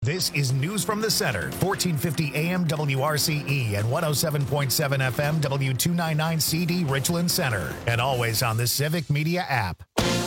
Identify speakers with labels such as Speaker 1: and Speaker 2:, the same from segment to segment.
Speaker 1: This is News from the Center, 1450 AM WRCE and 107.7 FM W299CD Richland Center, and always on the Civic Media app.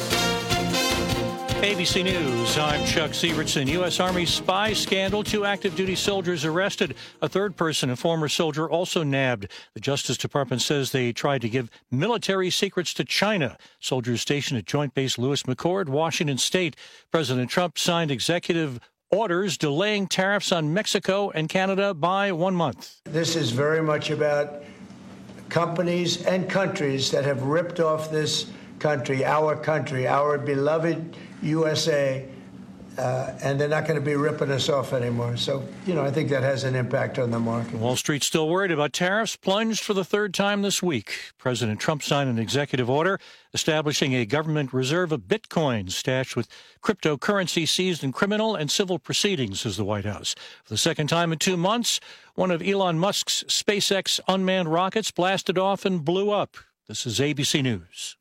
Speaker 2: ABC News, I'm Chuck Sievertson. U.S. Army spy scandal. 2 active duty soldiers arrested. A third person, a former soldier, also nabbed. The Justice Department says they tried to give military secrets to China. Soldiers stationed at Joint Base Lewis McChord, Washington State. President Trump signed executive orders delaying tariffs on Mexico and Canada by 1 month.
Speaker 3: This is very much about companies and countries that have ripped off this country, our beloved USA, and they're not going to be ripping us off anymore. So, I think that has an impact on the market.
Speaker 2: Wall Street's still worried about tariffs, plunged for the third time this week. President Trump signed an executive order establishing a government reserve of Bitcoin stashed with cryptocurrency seized in criminal and civil proceedings, says the White House. For the second time in 2 months, one of Elon Musk's SpaceX unmanned rockets blasted off and blew up. This is ABC News.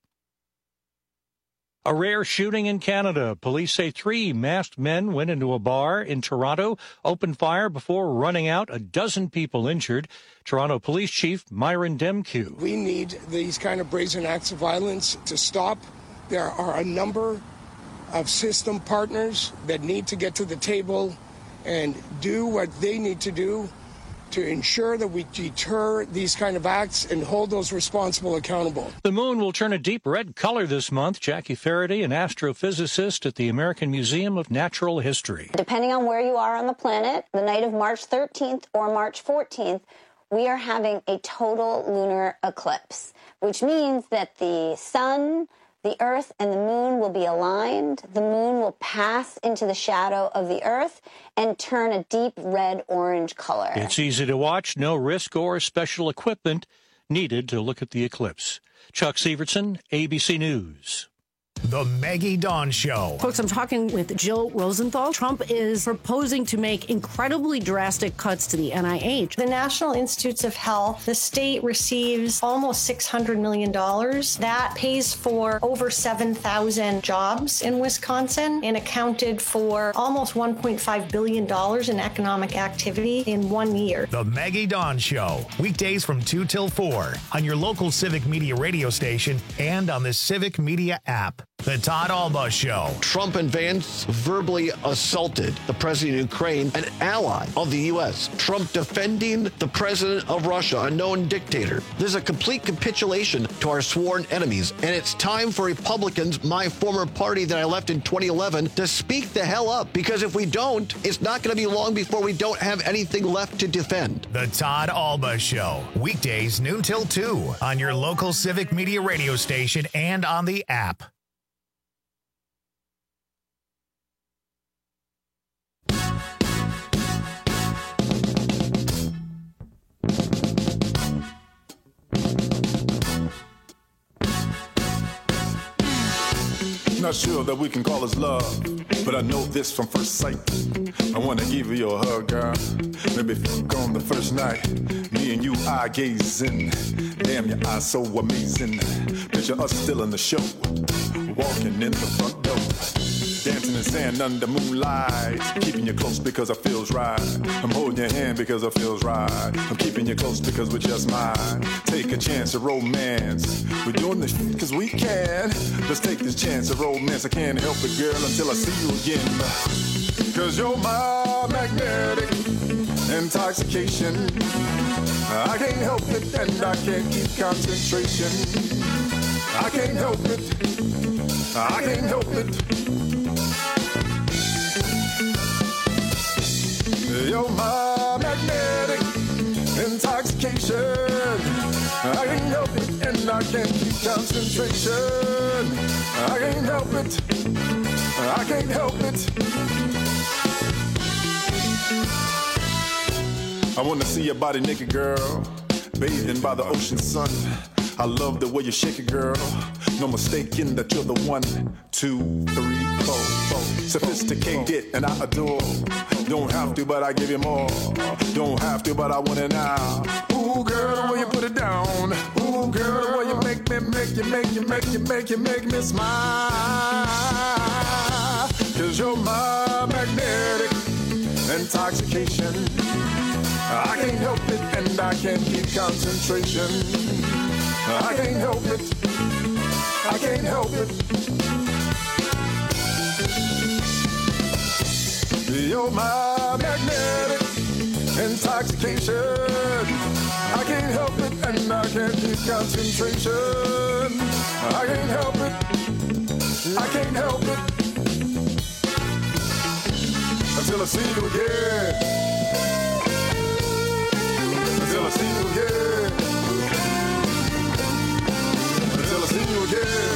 Speaker 2: A rare shooting in Canada. Police say 3 masked men went into a bar in Toronto, opened fire before running out. A dozen people injured. Toronto Police Chief Myron Demkiw.
Speaker 4: We need these kind of brazen acts of violence to stop. There are a number of system partners that need to get to the table and do what they need to do to ensure that we deter these kind of acts and hold those responsible accountable.
Speaker 2: The moon will turn a deep red color this month. Jackie Faraday, an astrophysicist at the American Museum of Natural History.
Speaker 5: Depending on where you are on the planet, the night of March 13th or March 14th, we are having a total lunar eclipse, which means that the sun, the Earth, and the moon will be aligned. The moon will pass into the shadow of the Earth and turn a deep red-orange color.
Speaker 2: It's easy to watch, no risk or special equipment needed to look at the eclipse. Chuck Sievertson, ABC News.
Speaker 1: The Maggie Dawn Show.
Speaker 6: Folks, I'm talking with Jill Rosenthal. Trump is proposing to make incredibly drastic cuts to the NIH.
Speaker 7: The National Institutes of Health, the state receives almost $600 million. That pays for over 7,000 jobs in Wisconsin and accounted for almost $1.5 billion in economic activity in 1 year.
Speaker 1: The Maggie Dawn Show. Weekdays from 2 till 4 on your local Civic Media radio station and on the Civic Media app. The Todd Alba Show.
Speaker 8: Trump and Vance verbally assaulted the president of Ukraine, an ally of the U.S. Trump defending the president of Russia, a known dictator. This is a complete capitulation to our sworn enemies. And it's time for Republicans, my former party that I left in 2011, to speak the hell up. Because if we don't, it's not going to be long before we don't have anything left to defend.
Speaker 1: The Todd Alba Show. Weekdays noon till 2 on your local Civic Media radio station and on the app.
Speaker 9: Not sure that we can call this love, but I know this from first sight. I wanna give you a hug, girl. Maybe fuck on the first night. Me and you eye gazing. Damn, your eyes so amazing. Picture us still in the show, walking in the front door. Dancing in sand under moonlight. Keeping you close because it feels right. I'm holding your hand because it feels right. I'm keeping you close because we're just mine. Take a chance of romance. We're doing this because we can. Let's take this chance of romance. I can't help it, girl, until I see you again. Cause you're my magnetic intoxication. I can't help it and I can't keep concentration. I can't help it. I can't help it. You're my magnetic intoxication. I can't help it and I can't keep concentration. I can't help it. I can't help it. I wanna see your body naked, girl, bathing by the ocean sun. I love the way you shake it, girl. No mistaking that you're the 1, 2, 3, 4. Sophisticated and I adore. Don't have to, but I give you more. Don't have to, but I want it now. Ooh, girl, the way you put it down. Ooh, girl, the way you make me smile. Cause you're my magnetic intoxication. I can't help it and I can't keep concentration. I can't help it, I can't help it. You're my magnetic intoxication. I can't help it and I can't keep concentration. I can't help it, I can't help it. Until I see you again. Until I see you again. Until I see you again.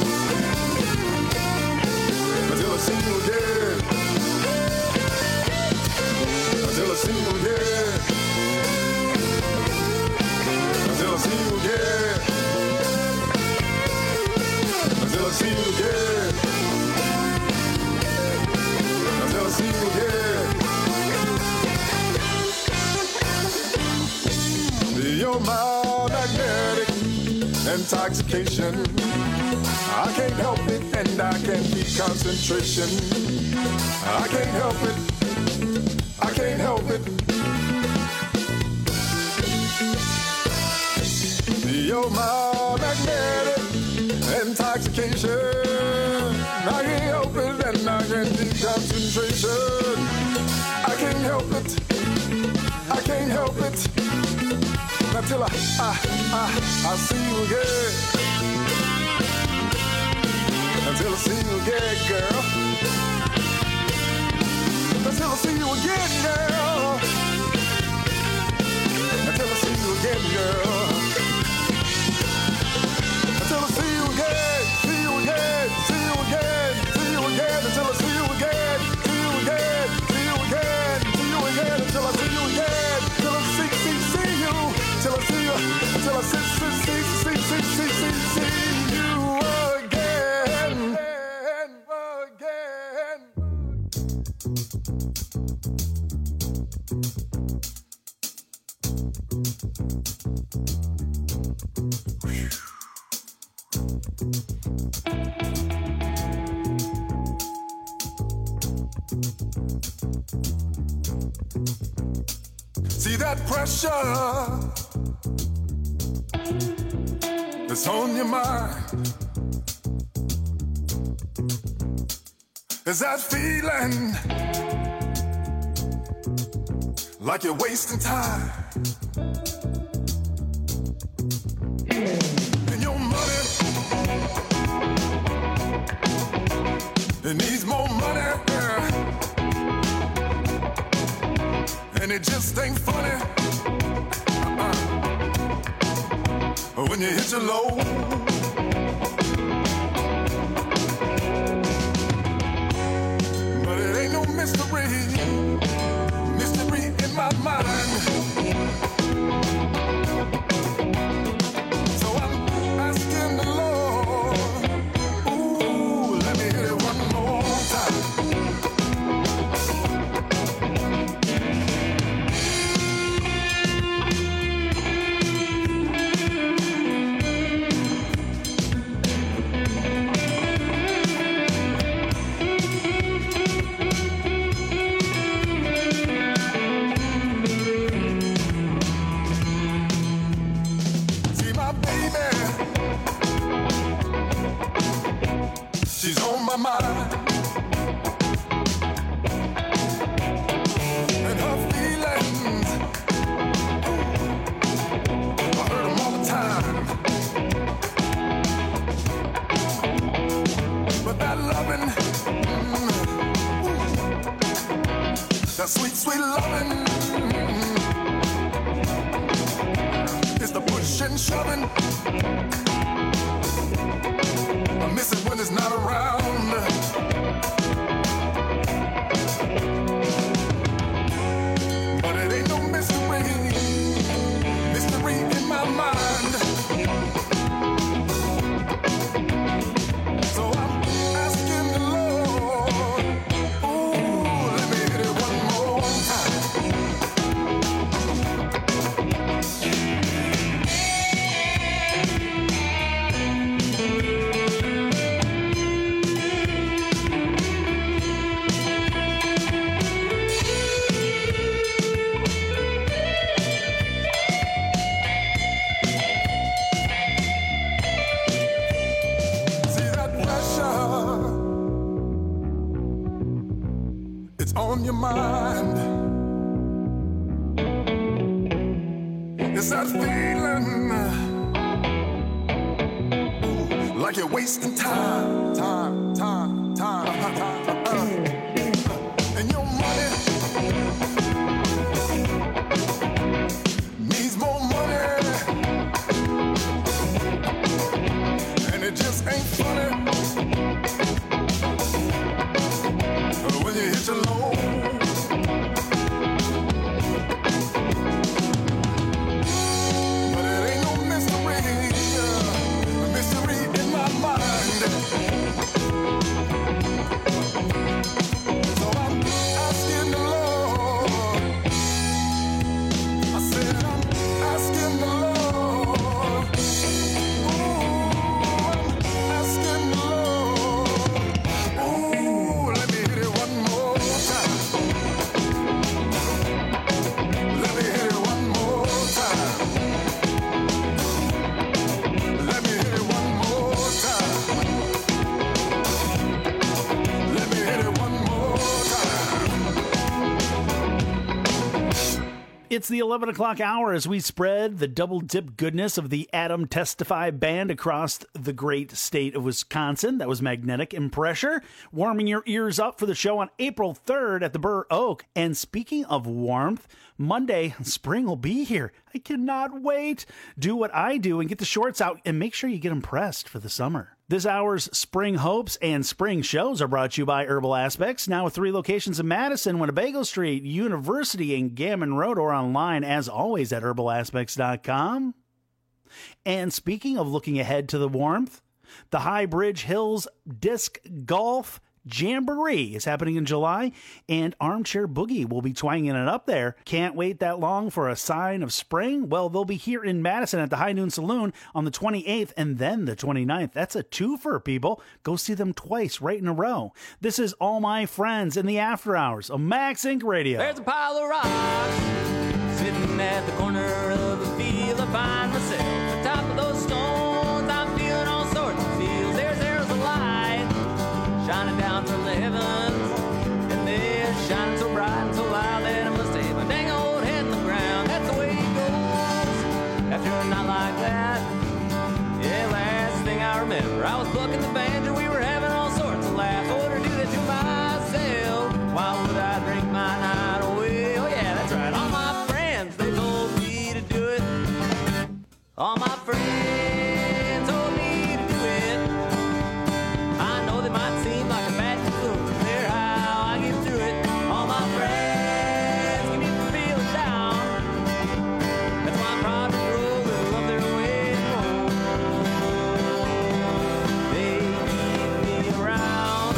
Speaker 9: Until I see you again. Until I see you again. Until I see you again. Until I see you again. Until I see you again. You're my magnetic intoxication. I can't help it and I can't keep concentration. I can't help it, I can't help it. You're my magnetic intoxication. I can't help it and I can't keep concentration. I can't help it, I can't help it. Until I see you again. Until I see you again, girl. Until I see you again, girl. Until I see you again, girl. Until I see you again, see you again, see you again, see you again. Until I see you again, see you again, see you again, see you again. Until I see you again, till I see you, till I see you, till I see you again, See that pressure that's on your mind? Is that feeling like you're wasting time? And your money, it needs more money, and it just ain't funny when you hit your low. But it ain't no mystery in my mind. So I'm asking the Lord, ooh, let me hit it one more time. She's on my mind, and her feelings, I heard them all the time. But that loving, that sweet, sweet loving, is the push and shoving. I miss it when it's not around. But it ain't no mystery in my mind. So I'm asking the Lord, ooh, let me hit it one more time. mind. It's that feeling like you're wasting time. And your money needs more money, and it just ain't funny when you hit your low. But it ain't no mystery in my mind. So I'm asking the Lord. I said I'm asking the Lord. Ooh, I'm asking the Lord. Ooh, let me hit it one more time. Let me hit it one more time. Let me hit it one more time. Let me hit it one more time.
Speaker 10: It's the 11 o'clock hour as we spread the double dip goodness of the Adam Testify Band across the great state of Wisconsin. That was Magnetic Impressure, warming your ears up for the show on April 3rd at the Burr Oak. And speaking of warmth, Monday, spring will be here. I cannot wait. Do what I do and get the shorts out and make sure you get them pressed for the summer. This hour's Spring Hopes and Spring Shows are brought to you by Herbal Aspects, now with 3 locations in Madison, Winnebago Street, University, and Gammon Road, or online, as always, at herbalaspects.com. And speaking of looking ahead to the warmth, the High Bridge Hills Disc Golf Jamboree is happening in July, and Armchair Boogie will be twanging it up there. Can't wait that long for a sign of spring? Well, they'll be here in Madison at the High Noon Saloon on the 28th and then the 29th. That's a twofer, people. Go see them twice right in a row. This is All My Friends in the After Hours of Max Inc. Radio.
Speaker 11: There's a pile of rocks sitting at the corner of a field. I find myself atop of those stones. I'm feeling all sorts of feels. There's a light shining down from the heavens, and they're shining so bright and so loud that I must have my dang old head in the ground. That's the way it goes after a night like that. Yeah, last thing I remember, I was plucking the banjo. We were having all sorts of laughs. I wouldn't do that to myself. Why would I drink my night away? Oh yeah, that's right. All my friends, they told me to do it. All my friends told me to do it. I know they might seem like a bad influence, but they're how I get through it. All my friends keep me from feeling down. That's why I'm proud to throw a little of their way home. They keep me around.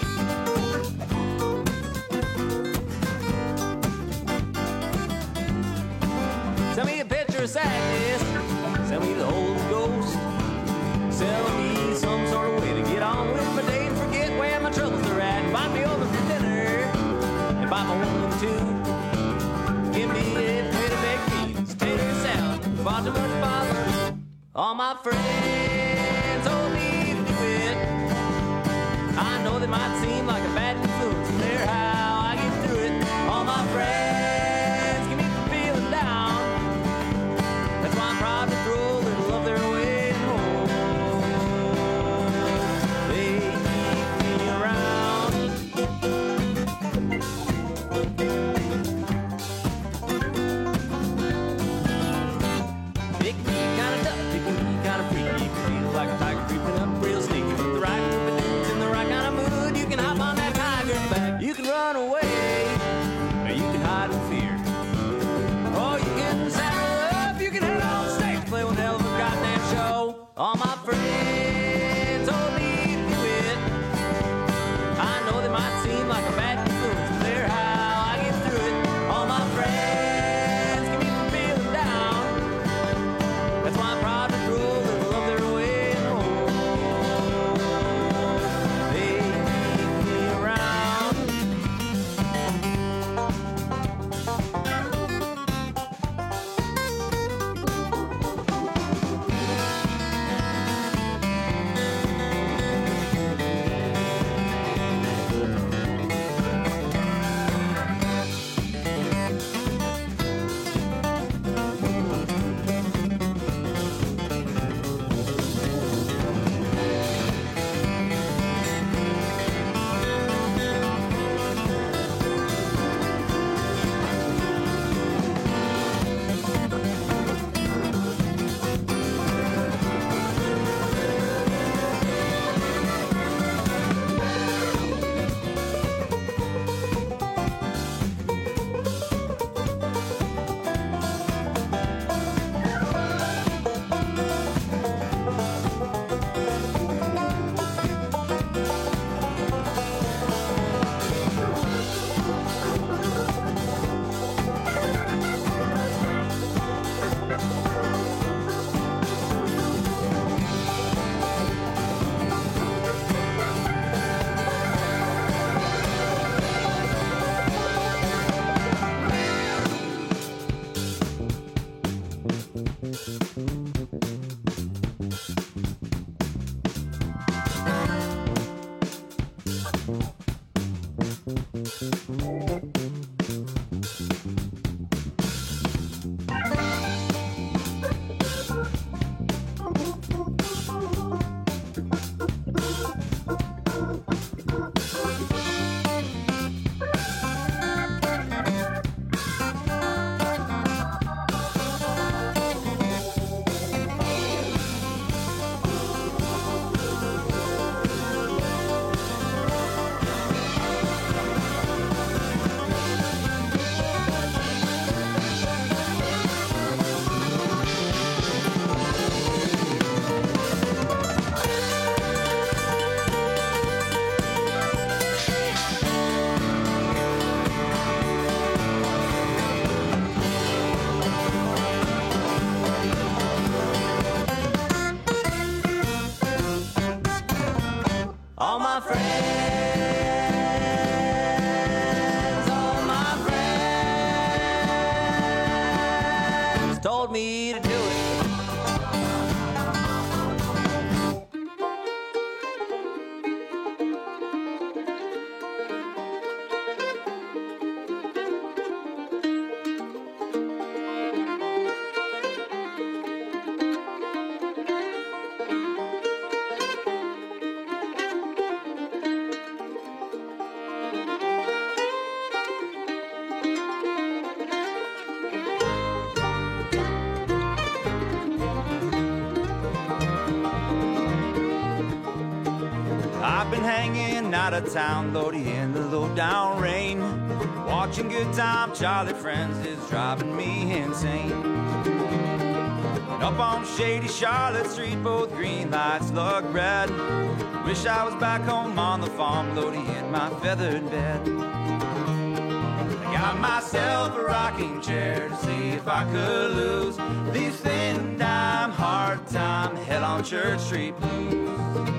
Speaker 11: Send me a picture of sadness. Send me the Holy Ghost. Sell me some sort of way to get on with my day and forget where my troubles are at. Invite me over for dinner and buy my 1 and 2. Give me a plate of baked beans, tater salad, far too much bother. All my friends told me to do it. I know they might seem like a bad influence, but they're how I get through it. All my friends keep me from feeling down. That's why I'm proud to throw a little of their way home. They keep me around. been hanging out of town, Lodi, in the low down rain. Watching Good Time Charlie Friends is driving me insane. And up on shady Charlotte Street, both green lights look red. Wish I was back home on the farm, Lodi, in my feathered bed. I got myself a rocking chair to see if I could lose these thin dime, hard time, hell on Church Street blues.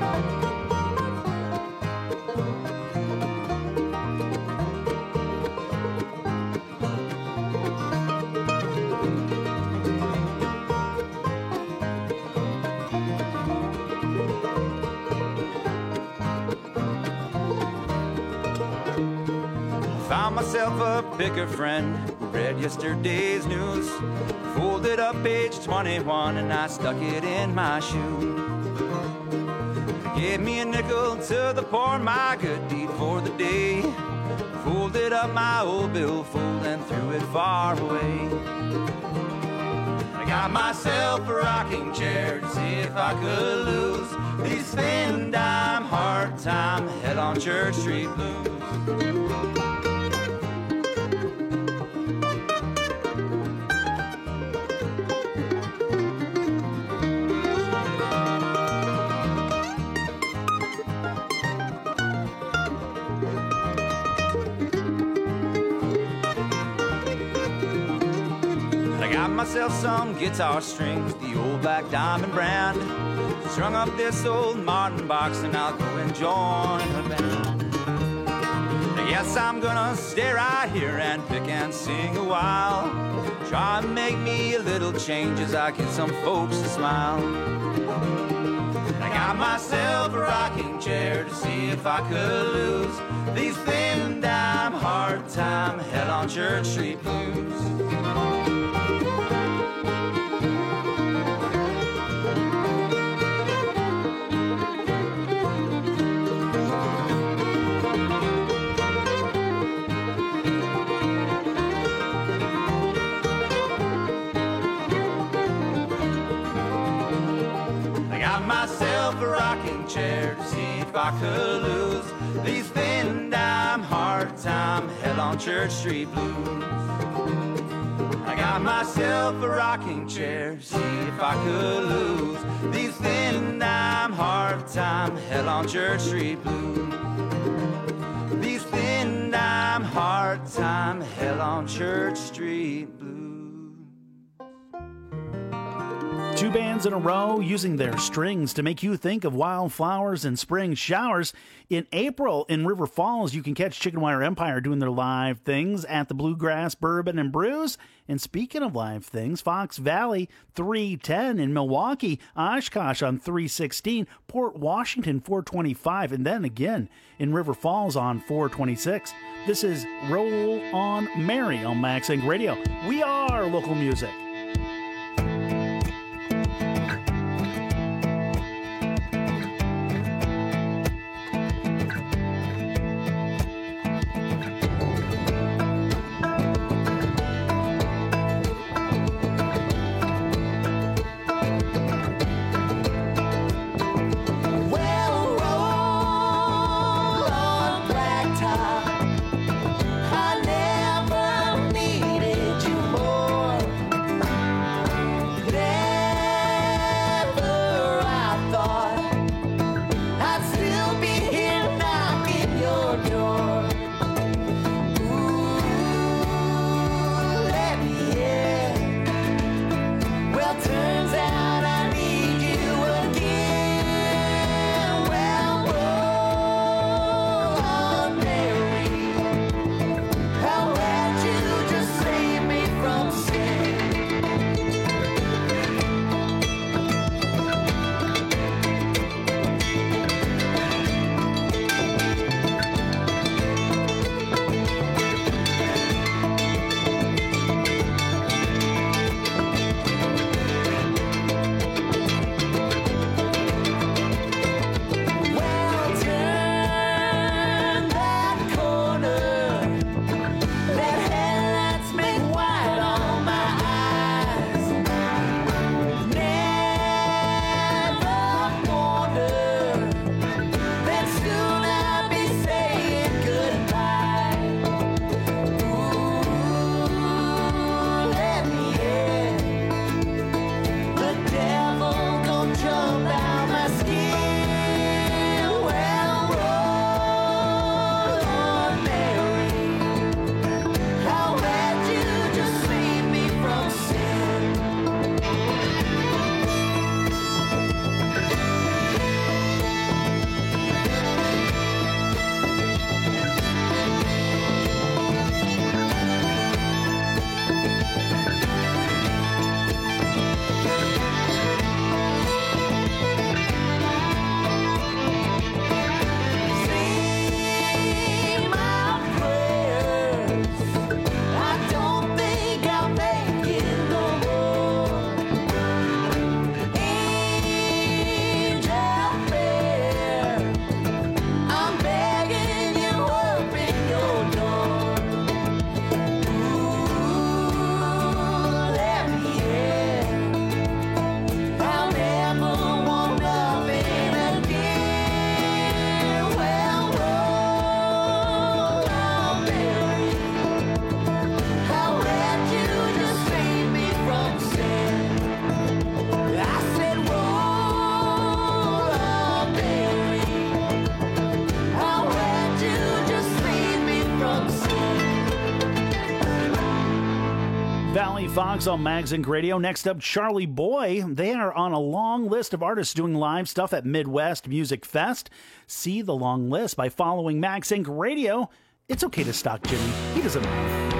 Speaker 11: Found myself a picker friend who read yesterday's news. Folded up page 21 and I stuck it in my shoe. Gave me a nickel to the poor, my good deed for the day. Folded up my old billfold and threw it far away. I got myself a rocking chair to see if I could lose these thin dime, hard time, hell on Church Street blues. Myself some guitar strings, the old Black Diamond brand. Strung up this old Martin box and I'll go and join her band. Yes, I'm gonna stay right here and pick and sing a while. Try and make me a little change as I get some folks to smile. I got myself a rocking chair to see if I could lose these thin dime, hard time, hell on Church Street blues. Myself a rocking chair to see if I could lose these thin dime, hard time, hell on Church Street blues. I got myself a rocking chair to see if I could lose these thin dime, hard time, hell on Church Street blues. These thin dime, hard time, hell on Church Street blues.
Speaker 10: Two bands in a row using their strings to make you think of wildflowers and spring showers. In April in River Falls, you can catch Chicken Wire Empire doing their live things at the Bluegrass Bourbon and Brews. And speaking of live things, Fox Valley 310 in Milwaukee, Oshkosh on 316, Port Washington 425, and then again in River Falls on 426. This is Roll On Mary on Max Inc. Radio. We are local music.
Speaker 12: I never needed you more.
Speaker 10: Valley Fox on Mags Inc. Radio. Next up, Charlie Boy. They are on a long list of artists doing live stuff at Midwest Music Fest. See the long list by following Mags Inc. Radio. It's okay to stalk Jimmy. He doesn't mind.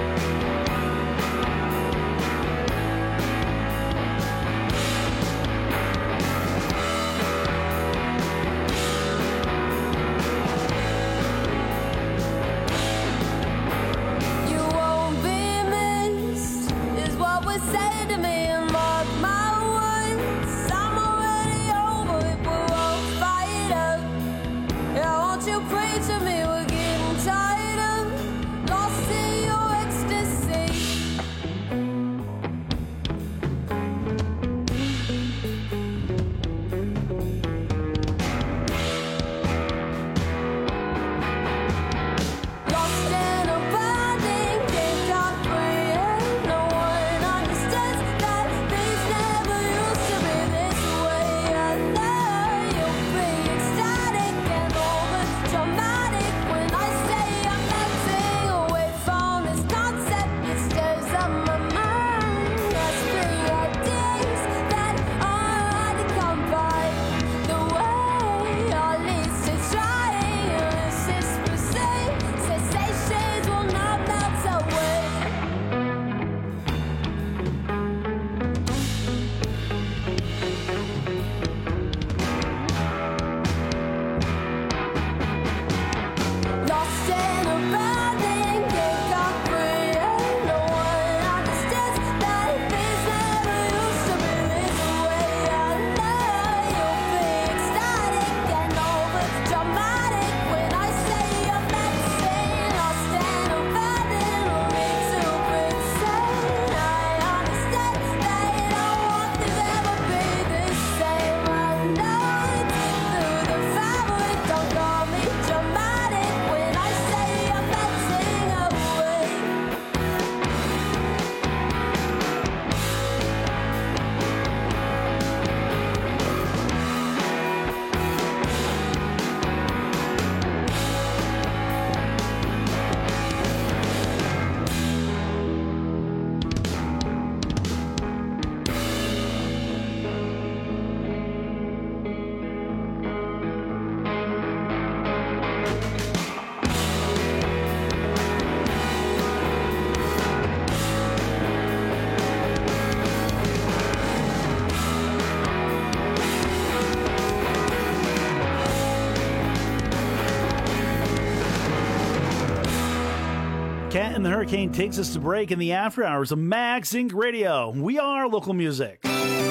Speaker 10: Cat and the Hurricane takes us to break in the after hours of Mags Inc. Radio. We are local music.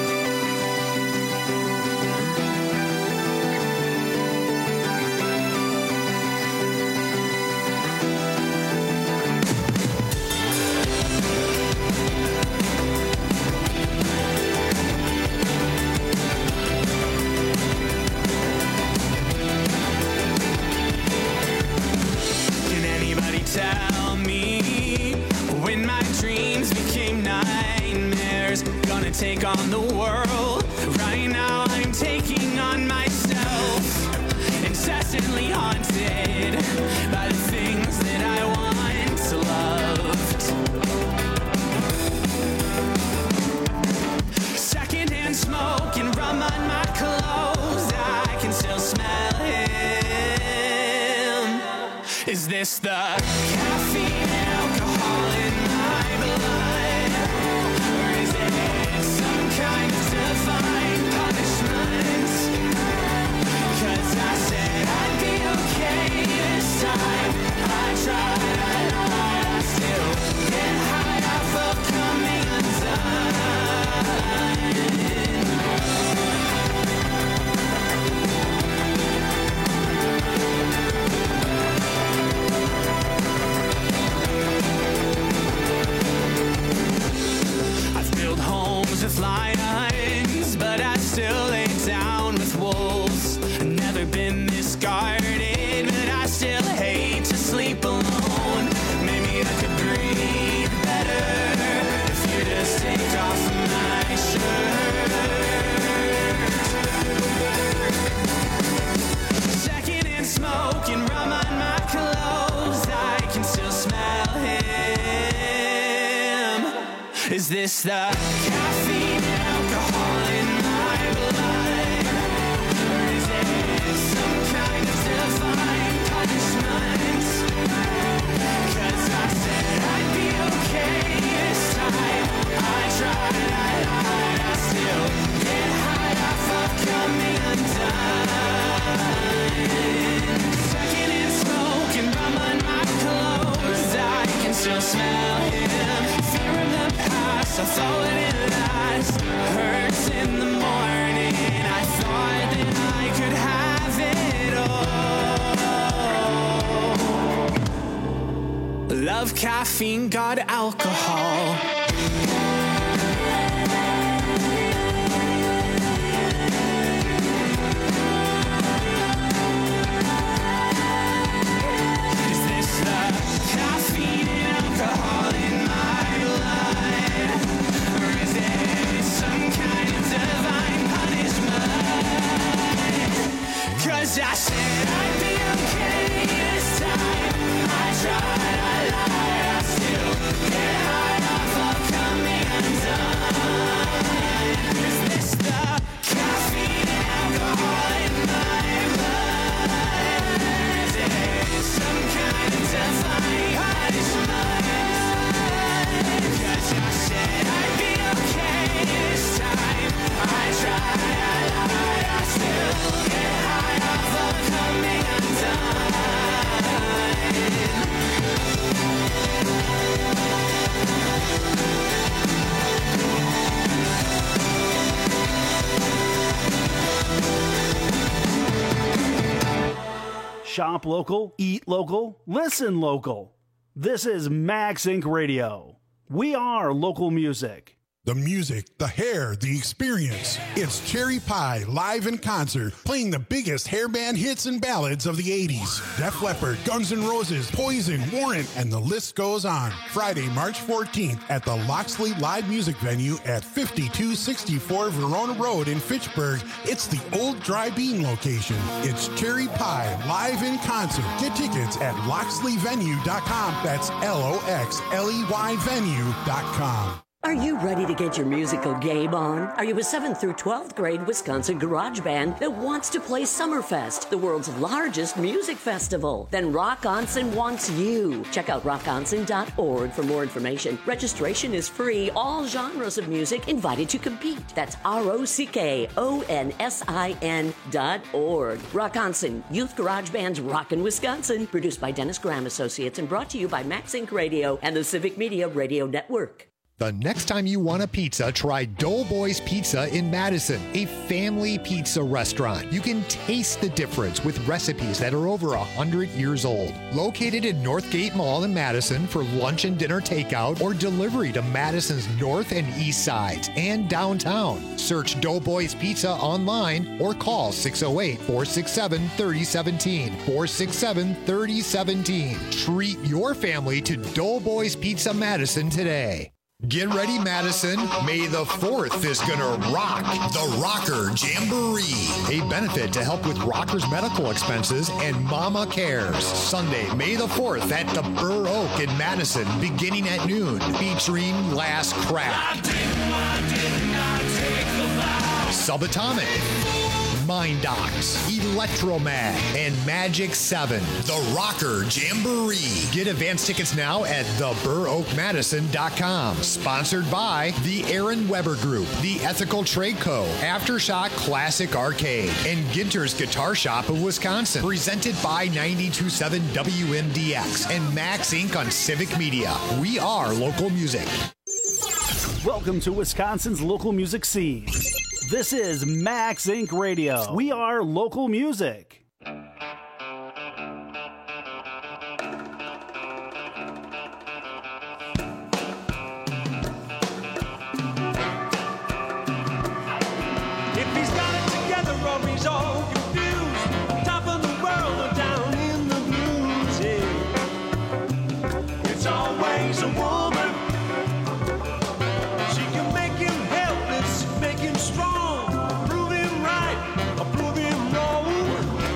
Speaker 12: Take on the world. Right now I'm taking on myself, incessantly haunted by the things that I once loved. Secondhand smoke and rum on my clothes, I can still smell him. Is this the caffeine and alcohol in my blood? Kind of divine punishment, 'cause I said I'd be okay this time. I tried, I lied, I still get high off of coming undone. Is this the caffeine and alcohol in my blood? Or is it some kind of divine punishment? 'Cause I said I'd be okay this time. I tried, I lied, I still get high off of coming undone. Second in smoke and rum on my clothes, I can still smell him. Fear of the past, I thought it last. Hurts in the morning, I thought that I could have it all. Love caffeine, God alcohol. Is this the caffeine and alcohol in my blood? Or is it some kind of divine punishment? 'Cause I said I'd be okay this time. I tried, I lied, I still get high off of coming undone. Is this the caffeine and alcohol in my blood? Is it some kind of divine punishment? 'Cause I said I'd be okay this time. I tried, I lied, I still get high off of coming undone.
Speaker 10: Shop local, eat local, listen local. This is Max Inc. Radio. We are local music.
Speaker 13: The music, the hair, the experience. It's Cherry Pie live in concert, playing the biggest hair band hits and ballads of the 80s. Def Leppard, Guns N' Roses, Poison, Warrant, and the list goes on. Friday, March 14th at the Loxley Live Music Venue at 5264 Verona Road in Fitchburg. It's the old Dry Bean location. It's Cherry Pie live in concert. Get tickets at loxleyvenue.com. That's LOXLEY venue.com.
Speaker 14: Are you ready to get your musical game on? Are you a 7th through 12th grade Wisconsin garage band that wants to play Summerfest, the world's largest music festival? Then Rock Onsen wants you. Check out rockonsen.org for more information. Registration is free. All genres of music invited to compete. That's ROCKONSIN.org. Rock Onsen, Youth Garage Band's Rockin' Wisconsin. Produced by Dennis Graham Associates and brought to you by Max Inc. Radio and the Civic Media Radio Network.
Speaker 15: The next time you want a pizza, try Doughboys Pizza in Madison, a family pizza restaurant. You can taste the difference with recipes that are over 100 years old. Located in Northgate Mall in Madison for lunch and dinner takeout or delivery to Madison's north and east sides and downtown. Search Doughboys Pizza online or call 608-467-3017. 467-3017. Treat your family to Doughboys Pizza Madison today. Get ready, Madison. May the 4th is gonna rock the Rocker Jamboree, a benefit to help with rockers' medical expenses and Mama Cares. Sunday, May the 4th at the Burr Oak in Madison, beginning at noon, featuring Last Craft, Subatomic, Mind Docs, Electromag, and Magic 7. The Rocker Jamboree. Get advance tickets now at theburoakmadison.com. Sponsored by the Aaron Weber Group, the Ethical Trade Co., Aftershock Classic Arcade, and Ginter's Guitar Shop of Wisconsin. Presented by 92.7 WMDX and Max Inc. on Civic Media. We are local music.
Speaker 10: Welcome to Wisconsin's local music scene. This is Max Inc. Radio. We are local music.
Speaker 12: If he's got it together or he's all confused, top of the world or down in the blues, yeah. It's always a woman. She can make him helpless, make him strong, prove him right or prove him wrong.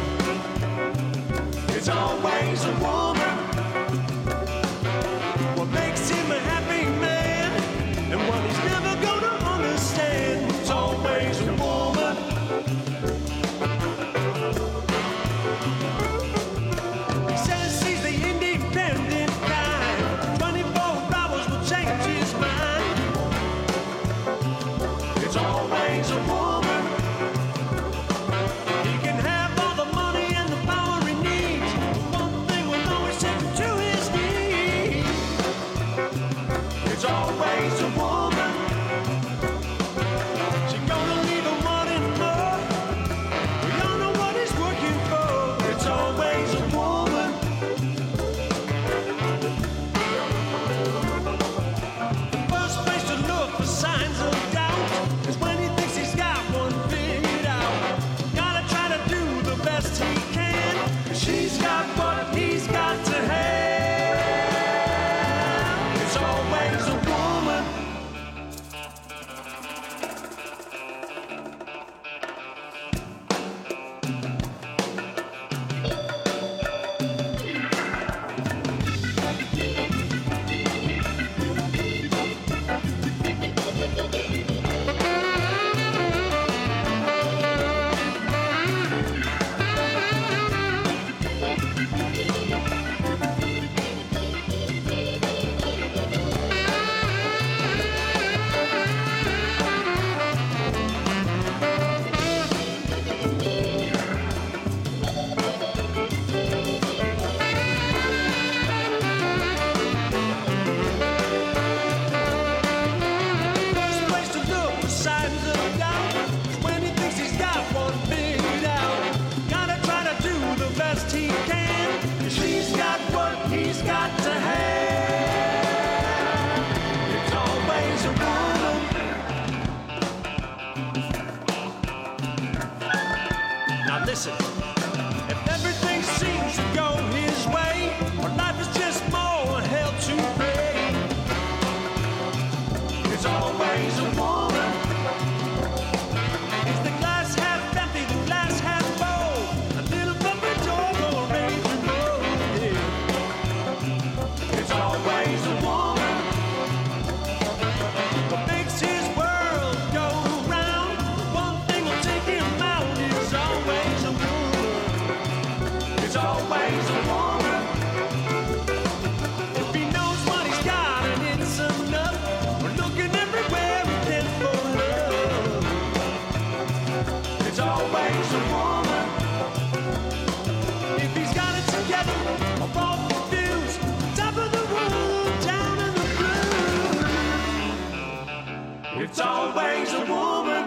Speaker 12: It's always a woman.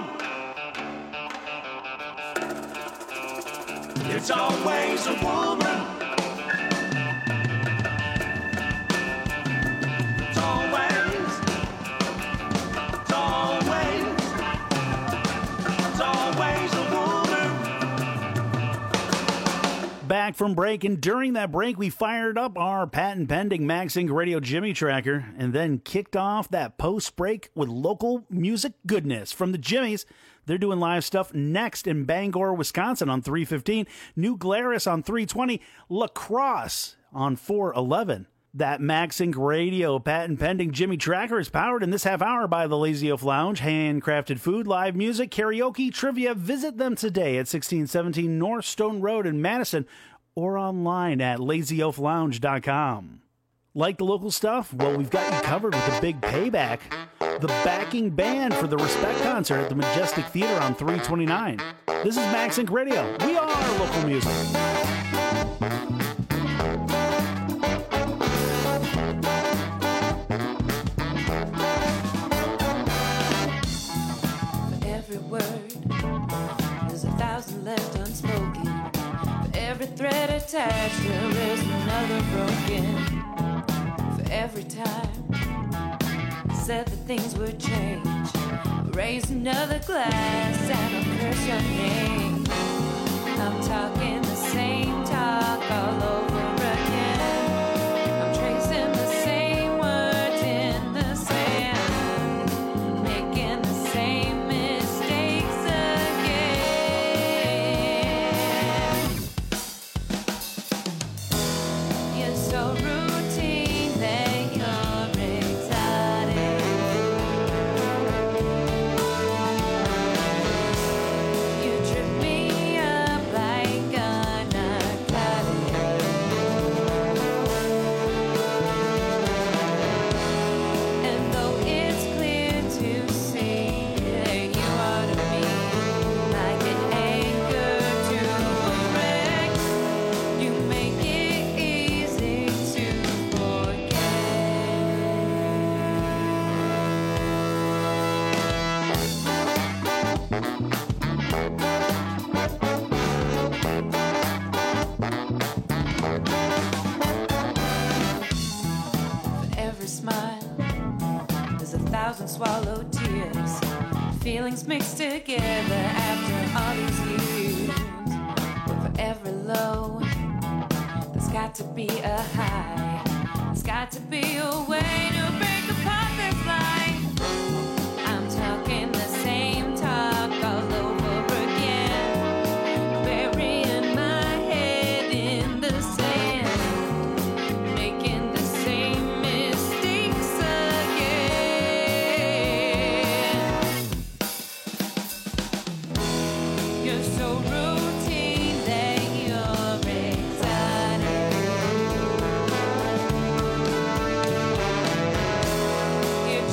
Speaker 12: It's always a woman. It's always a woman.
Speaker 10: Back from break, and during that break, we fired up our patent-pending MagSync Radio Jimmy Tracker and then kicked off that post-break with local music goodness from the Jimmys. They're doing live stuff next in Bangor, Wisconsin on 315, New Glarus on 320, La Crosse on 411. That MagSync Radio patent-pending Jimmy Tracker is powered in this half hour by the Lazy Oaf Lounge. Handcrafted food, live music, karaoke, trivia. Visit them today at 1617 North Stone Road in Madison or online at lazyoaflounge.com. Like the local stuff? Well, we've got you covered with a big payback. The backing band for the Respect concert at the Majestic Theater on 329. This is MagSync Radio. We are local music.
Speaker 16: Every word, there's 1,000 left unspoken. For every thread attached, there is another broken. For every time I said that things would change, raise another glass and I'll curse your name. I'm talking the same talk all over again. I'm tracing the same words in the sand, making the same mistakes again. You're so routine that you're exotic. You trip me up like a narcotic. And though it's clear to see that you are to me like an anchor to a wreck, you make it easy to For every smile, there's 1,000 swallowed tears. Feelings mixed together after all these years. But for every low, there's got to be a high. There's got to be a way to break apart this lie. I'm talking the same talk all over again, burying my head in the sand, making the same mistakes again. You're so routine that you're exotic. You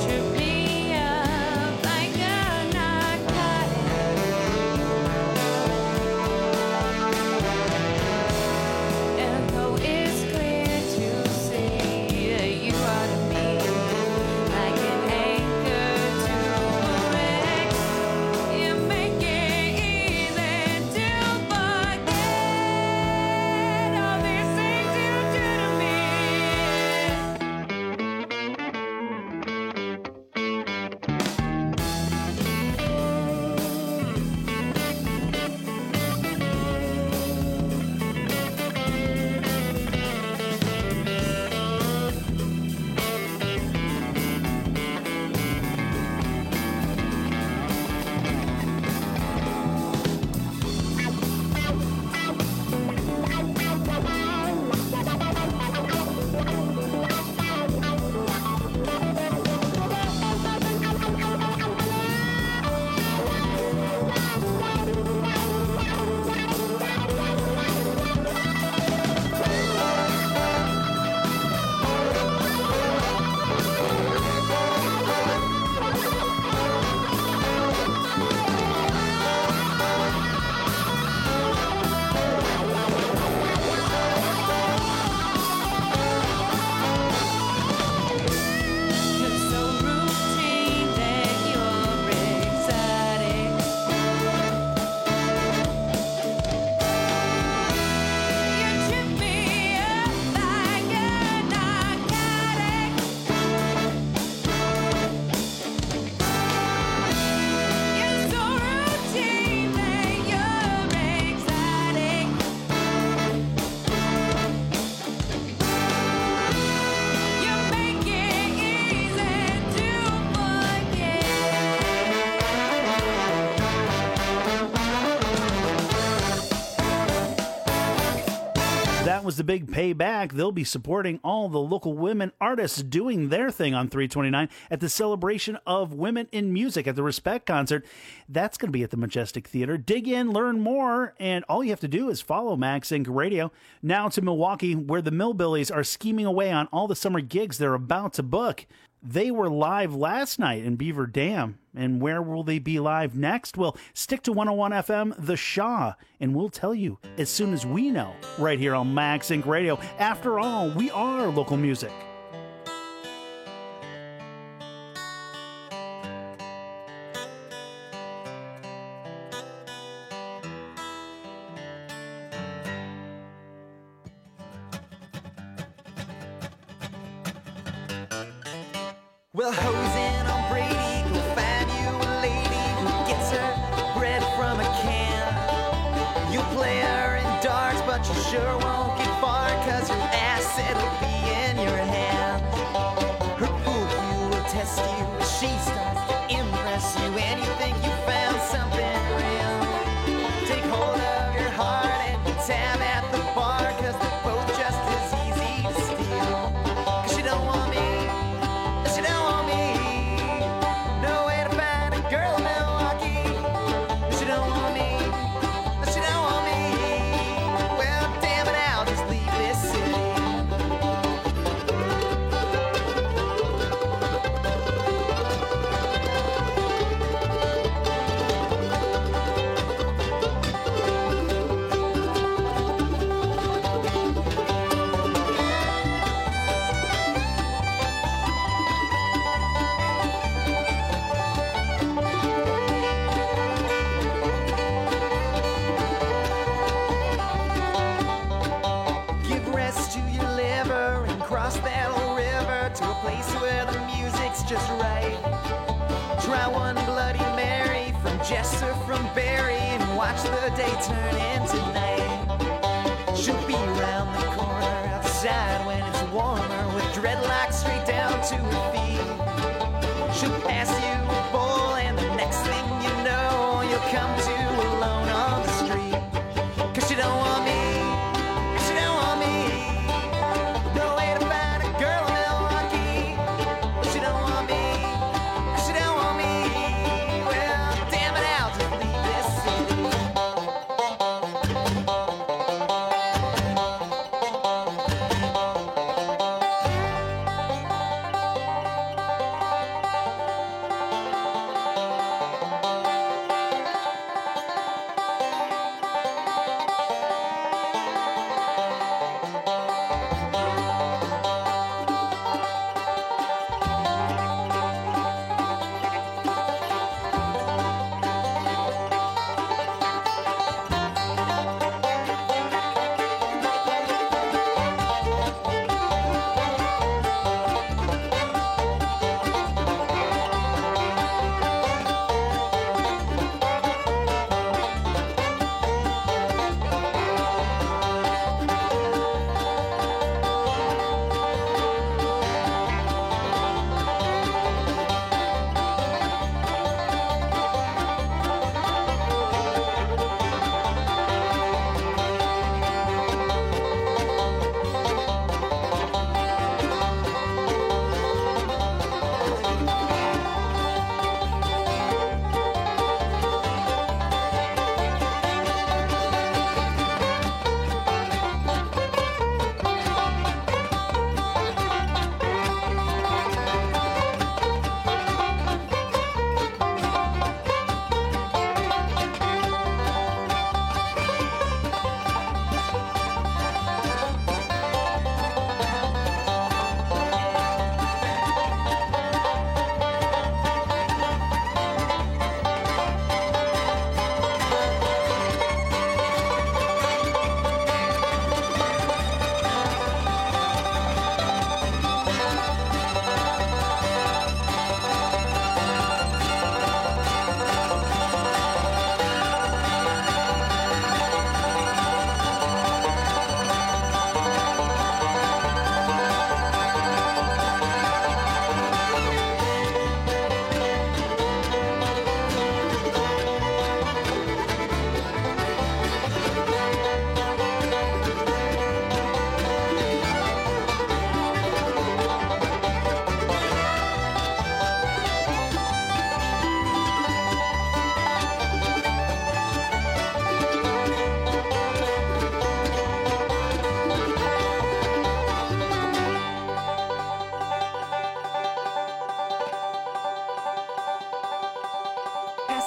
Speaker 10: that was the big payback. They'll be supporting all the local women artists doing their thing on 3/29 at the celebration of women in music at the Respect concert. That's going to be at the Majestic Theater. Dig in, learn more, and all you have to do is follow Max Inc. Radio. Now to Milwaukee, where the Millbillies are scheming away on all the summer gigs they're about to book. They were live last night in Beaver Dam. And where will they be live next? Well, stick to 101 FM, The Shaw, and we'll tell you as soon as we know, right here on Max Inc. Radio. After all, we are local music.
Speaker 12: Well, hosing on Brady, go find you a lady who gets her bread from a can. You play her in darts, but you sure won't get far, 'cause your asset will be in your hand. Her pool cue will test you, she starts to impress you, and you think you found something real. Take hold of your heart and you tab at the bar, 'cause they're both just as easy to steal. 'Cause you don't want me. Just right. Try one Bloody Mary from Jess or from Barry and watch the day turn into night. She'll be around the corner outside when it's warmer with dreadlocks straight down to her feet. She'll pass you a bowl and the next thing you know you'll come to alone on the street. 'Cause she don't want me. She don't want me. No way to find a girl in Milwaukee. She don't want me. She don't want me. Well, damn it, I'll just leave this city.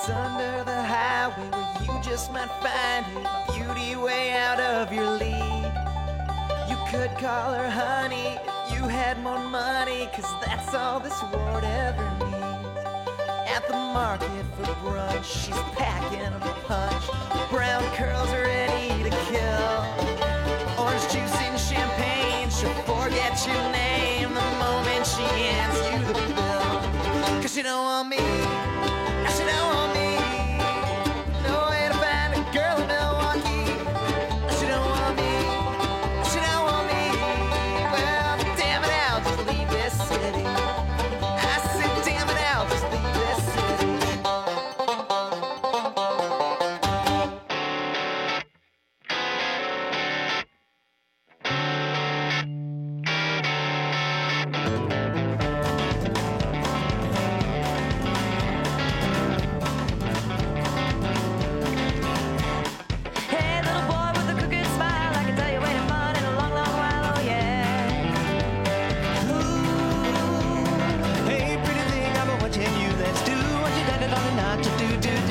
Speaker 12: It's under the highway where you just might find a beauty way out of your league. You could call her honey if you had more money, 'cause that's all this world ever needs. At the market for brunch, she's packing a punch. Brown curls are ready to kill. Orange juice and champagne, she'll forget your name the moment she hands you the bill. 'Cause she don't want me, she don't want me. No way to find a girl in Milwaukee. She don't want me, she don't want me. Well, damn it, I'll just leave this city. I said, damn it, I'll just leave this city. Hey, little boy with a crooked smile, I can tell you waited fun in a long, long while, oh yeah. Ooh, hey, pretty thing, I've been watching you. Let's do what you done it on and not to do.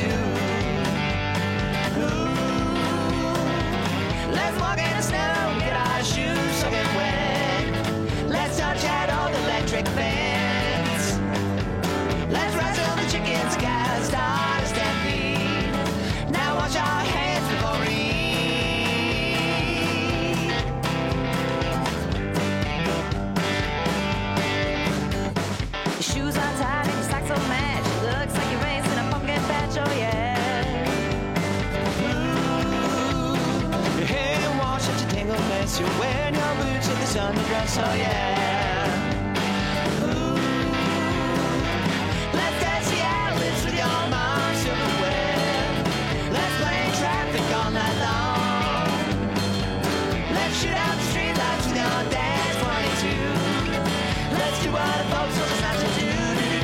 Speaker 12: Ooh, let's walk in the snow, get our shoes soaking wet. Let's touch out all the electric fence. Let's rise till the chicken sky, start a stampede. Now wash our hands before we eat. Your shoes are tied and your socks don't match. Looks like you're racing a pumpkin patch, oh yeah. Ooh, your hair wash at your tangled mess. You're wearing your boots in this underdress, oh yeah. Ooh, let's dance the outlets with your mom's silverware. Let's play traffic all night long. Let's shoot out the streetlights with your dad's 22. Let's do what the folks told us not to do.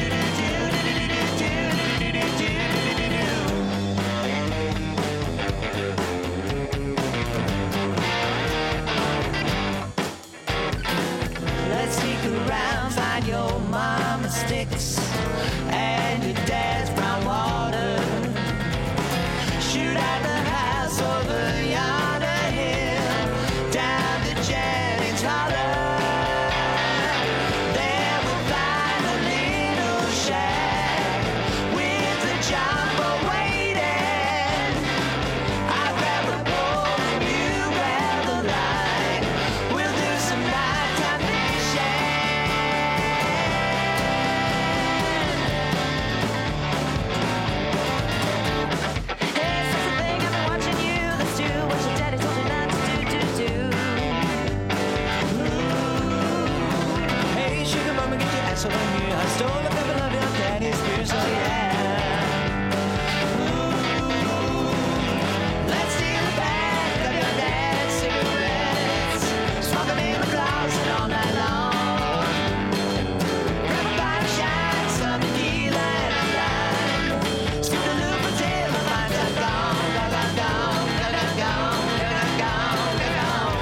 Speaker 12: Let's sneak around, find your mama's sticks and your dad's brown water. Shoot out the house over yonder hill, down to Jennings Hollow. There we'll find a little shack with a jumbo waiting. I'll grab a pole and you grab the line. We'll do some nighttime fishing. Hey, that's the thing, I've been watching you. Let's do what your daddy told you not to do. Ooh. Hey, sugar mama, get your ass over here. I stole the pepper of your daddy's beers, oh yeah. Ooh. Let's steal the back of your dad's cigarettes. Smoke 'em in the closet all night long. Grab a bottle of shine, some tequila and a lime. Scoop the loop until my mind's gone, gone, gone, gone, gone, gone, gone, gone, gone.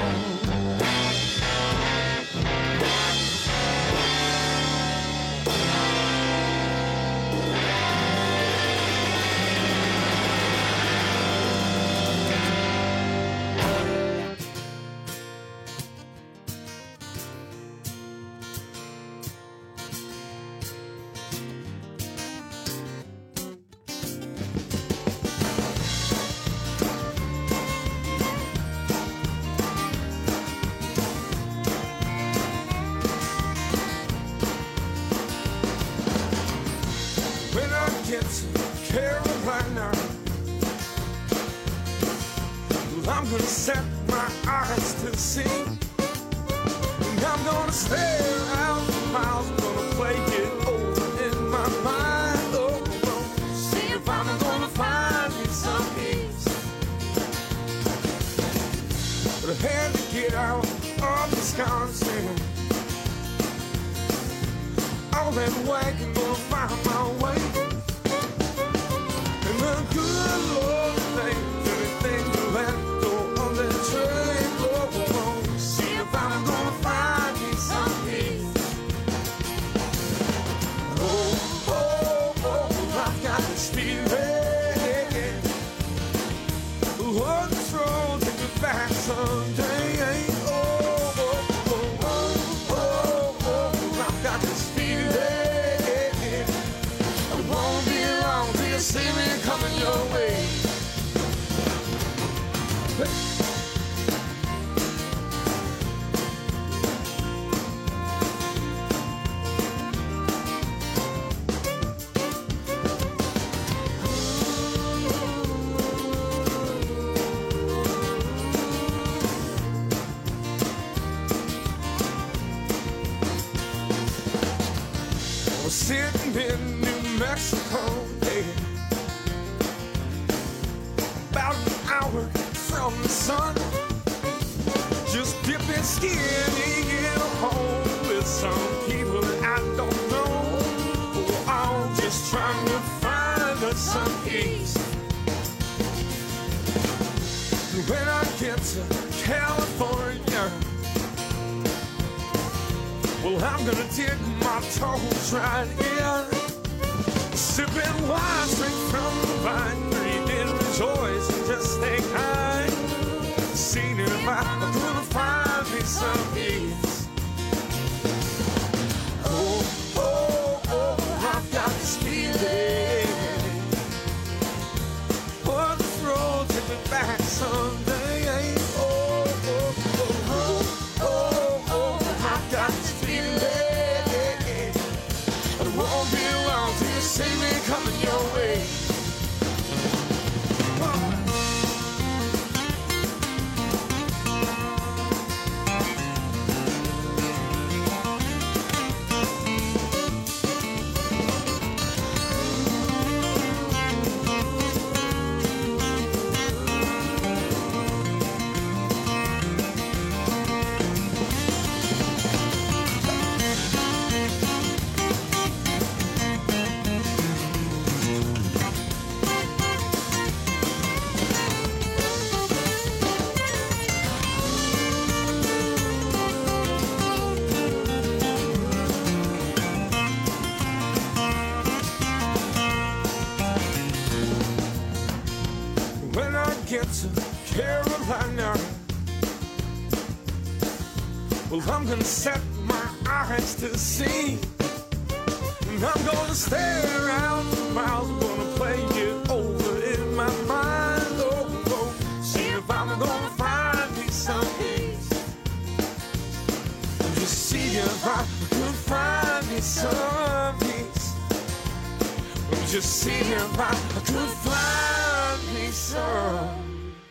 Speaker 9: When I get to Carolina, well, I'm gonna set my eyes to see. And I'm gonna stare out the miles, gonna play it over in my mind. Oh, see if I'm gonna find me some peace. But I had to get out of Wisconsin. All that wagon gonna find my way. And the good Lord thinks everything will let go on that train. Oh, see if I'm gonna find me some peace. Oh, oh, oh, I've got this feeling.
Speaker 12: won't be long till you see me coming your way. Sitting in New Mexico, yeah. About an hour from the sun, just dipping skinny in a hole with some people I don't know. Oh, I'm just trying to find us some peace. When I get to California, well, I'm gonna dig my toes right in, sipping wine straight from the vine, reading rejoice and just stay kind. Seeing if I could find me some peace. Oh, oh, oh, I've got this feeling. But this road take me back someday. Oh, oh, oh, oh, oh, oh, I've got this feeling. But it won't be long till you see me coming your way. When I get to Carolina, well, I'm gonna set my eyes to see, and I'm gonna stare around for miles. I'm gonna play it over in my mind. Oh, oh, see if I'm gonna find me some peace. Just see if I could find me some peace. Just see if I could find me some.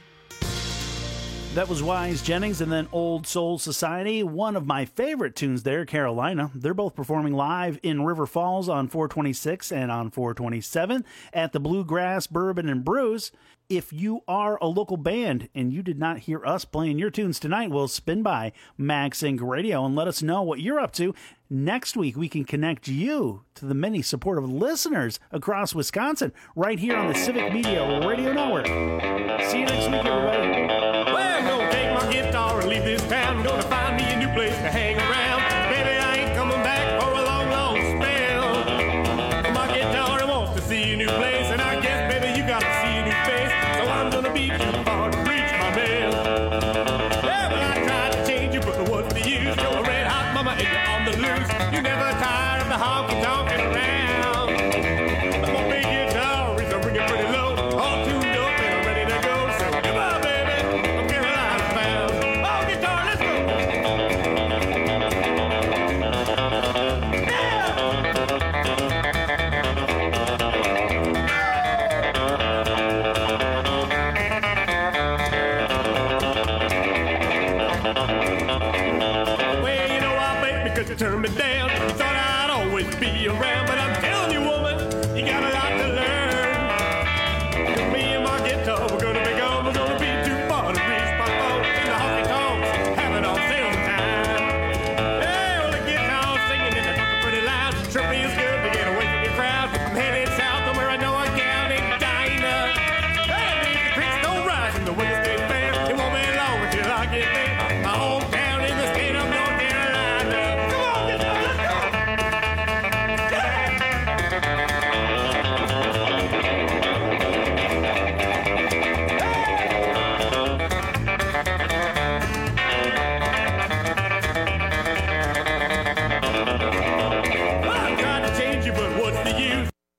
Speaker 10: That was Wise Jennings and then Old Soul Society. One of my favorite tunes there, Carolina. They're both performing live in River Falls on 426 and on 427 at the Bluegrass Bourbon and Brews. If you are a local band and you did not hear us playing your tunes tonight, we'll spin by Max Inc. Radio and let us know what you're up to. Next week, we can connect you to the many supportive listeners across Wisconsin right here on the Civic Media Radio Network. See you next week, everybody.
Speaker 17: Well, I'm gonna take my guitar and leave this town. Gonna find me a new place to hang around. Baby, I ain't coming back for a long, long spell. My guitar wants to see a new place, and I guess, baby, you gotta see a new face. So I'm gonna be too far to reach my bell. Yeah, well, I tried to change you, but what's the use? You're a red hot mama and you're on the loose. You never tired of the honky tonkin' around. My big guitar is ringing pretty low, all tuned up and ready to go. So come on, baby, I'm Carolina bound. Oh, guitar, let's go.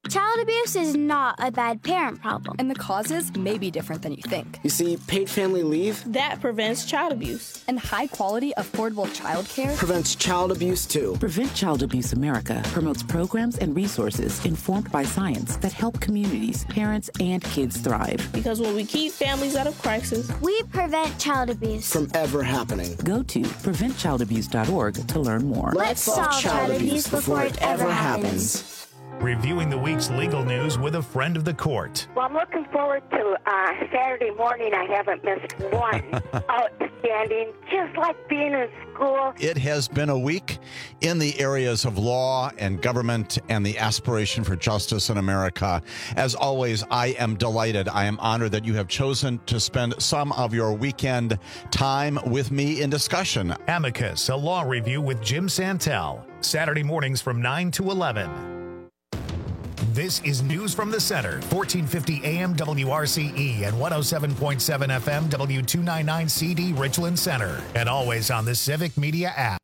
Speaker 18: Child abuse is not a bad parent problem.
Speaker 19: And the causes may be different than you think.
Speaker 20: You see, paid family leave
Speaker 19: That prevents child abuse. And high-quality, affordable childcare
Speaker 20: prevents child abuse, too.
Speaker 21: Prevent Child Abuse America promotes programs and resources informed by science that help communities, parents, and kids thrive.
Speaker 19: Because when we keep families out of crisis,
Speaker 18: We prevent child abuse.
Speaker 20: From ever happening.
Speaker 21: Go to preventchildabuse.org to learn more.
Speaker 18: Let's solve child abuse before it ever happens.
Speaker 1: Reviewing the week's legal news with a friend of the court.
Speaker 22: Well, I'm looking forward to Saturday morning. I haven't missed one. Outstanding, just like being in school.
Speaker 23: It has been a week in the areas of law and government and the aspiration for justice in America. As always, I am delighted. I am honored that you have chosen to spend some of your weekend time with me in discussion.
Speaker 1: Amicus, a law review with Jim Santel. Saturday mornings from 9 to 11. This is News from the Center, 1450 AM WRCE and 107.7 FM W299CD Richland Center, and always on the Civic Media app.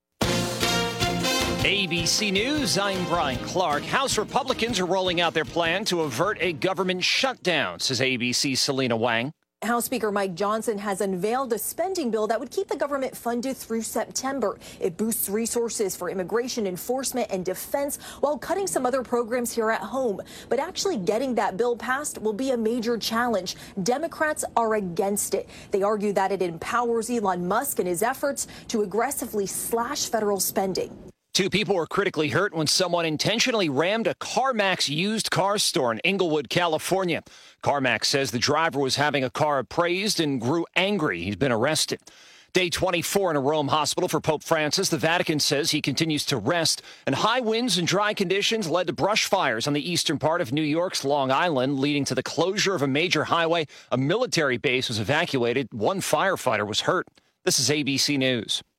Speaker 24: ABC News, I'm Brian Clark. House Republicans are rolling out their plan to avert a government shutdown, says ABC's Selena Wang.
Speaker 25: House Speaker Mike Johnson has unveiled a spending bill that would keep the government funded through September. It boosts resources for immigration enforcement and defense while cutting some other programs here at home. But actually getting that bill passed will be a major challenge. Democrats are against it. They argue that it empowers Elon Musk in his efforts to aggressively slash federal spending.
Speaker 24: 2 people were critically hurt when someone intentionally rammed a CarMax used car store in Inglewood, California. CarMax says the driver was having a car appraised and grew angry. He's been arrested. Day 24 in a Rome hospital for Pope Francis. The Vatican says he continues to rest. And high winds and dry conditions led to brush fires on the eastern part of New York's Long Island, leading to the closure of a major highway. A military base was evacuated. 1 firefighter was hurt. This is ABC News.